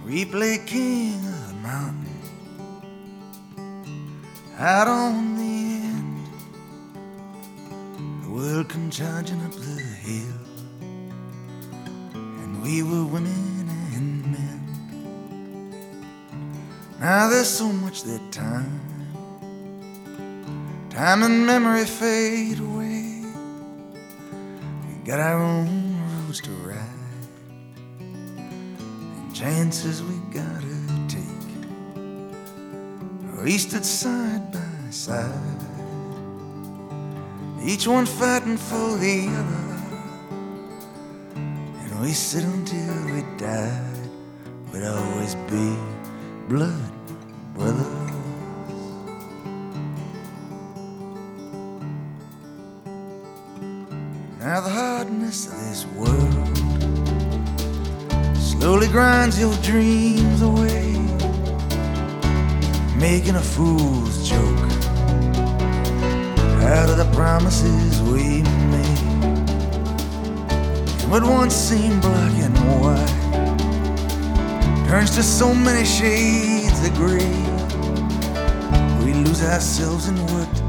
We play king of the mountain out on the end. The world come charging up the hill, and we were women and men. Now there's so much that time and memory fade away. We got our own roads to ride and chances we gotta take. We stood side by side, each one fighting for the other, and we said until we died we'd always be blood brothers. Now the hardness of this world slowly grinds your dreams away, making a fool's joke out of the promises we made. And what once seemed black and white turns to so many shades of gray. We lose ourselves in what